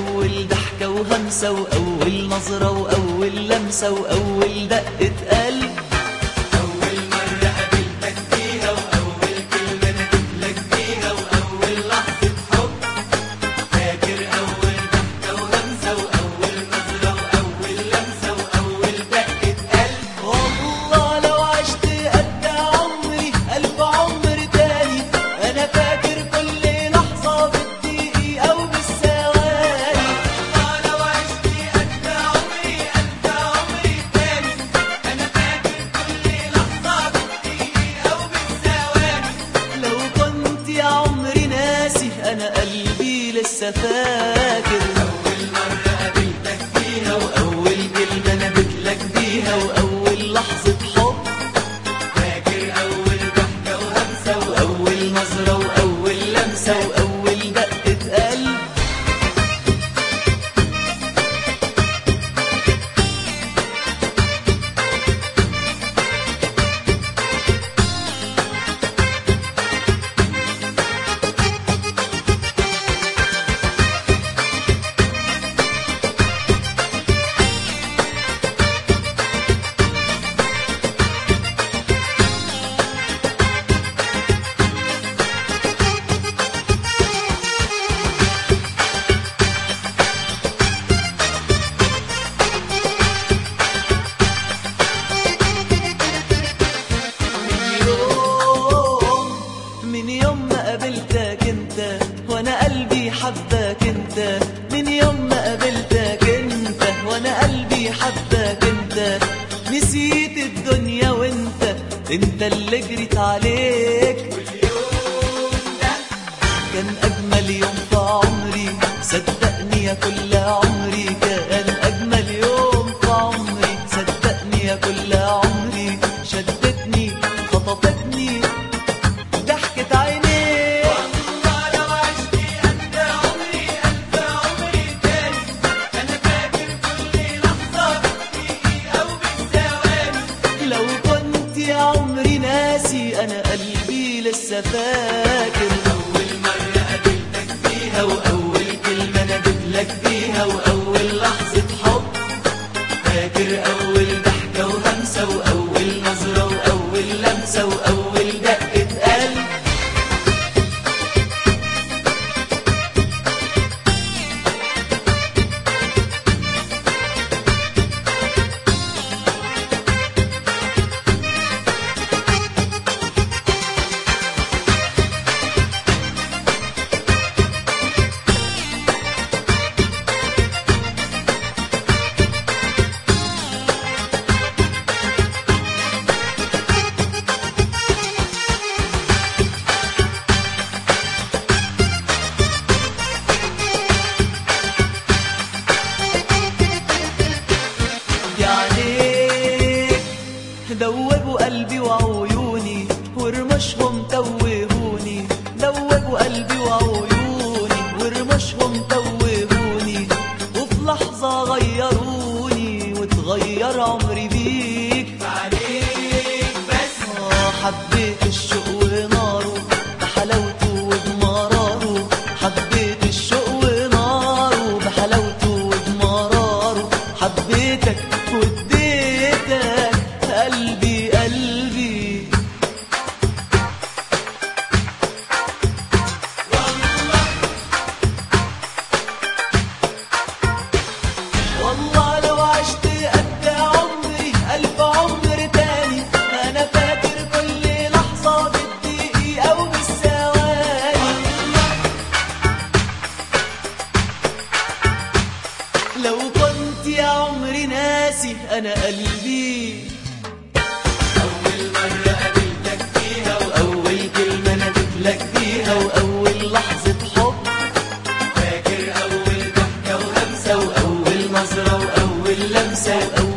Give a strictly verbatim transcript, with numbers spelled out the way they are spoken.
أول ضحكة وهمسة وأول نظرة وأول لمسة وأول دقة قلب. أول مرة قابلتك فيها وأول كلمة ناديتلك بيها وأول لحظة حب. فاكر أول ضحكة وهمسة وأول نظرة وأول لمسة وأول دقة قلب. والله لو عشت قد عمري ألف عمر تاني أنا فاكر كل لحظة بالدقيقة أو بالثواني. والله لو عشت قد عمري ألف عمر تاني أنا فاكر كل لحظة بالدقيقة أو بالثواني. لو كنت يا عمري ناسي أنا قلبي لسه فاكر. أول مرة قابلتك فيها وأول كلمة ناديتلك بيها وأول لحظة حب. فاكر أول ضحكة وهمسة وأول نظرة وأول لمسة وأول دقة قلب. من يوم ما قابلتك انت وانا قلبي حبك انت. من يوم ما قابلتك انت وانا قلبي حبك انت. نسيت الدنيا وانت انت اللي جريت عليك. واليوم ده كان اجمل يوم في عمري صدقني يا كل عمري. كان اجمل يوم في عمري صدقني يا كل عمري. شدتني خطفتني ضحكة عينيك. والله لو عشت قد عمري ألف عمر تاني أنا فاكر كل لحظة بالدقيقة أو بالثواني. لو كنت يا عمري ناسي أنا قلبي لسه فاكر. أول مرة قابلتك فيها وأول كلمة ناديتلك بيها وأول لحظة حب. فاكر أول ضحكة وهمسة وأول نظرة وأول لمسة وأول دقة قلب. عليك دوبوا قلبي وعيوني ورمشهم توهوني. دوبوا قلبي وعيوني ورمشهم توهوني. وفي لحظة غيروني وتغير عمري بيك. عليك بس آه حبيت الشوق وناره بحلاوته وبمراره. حبيت الشوق وناره بحلاوته وبمراره. حبيتك واديتك قلبي قلبي. والله لو عشت قد عمري ألف عمر تاني أنا فاكر كل لحظة بالدقيقة أو بالثواني. لو كنت يا عمري ناسي أنا قلبي. أول مرة قابلتك فيها وأول كلمة ناديتلك بيها وأول لحظة حب. فاكر أول ضحكة وهمسة وأول نظرة وأول لمسة وأول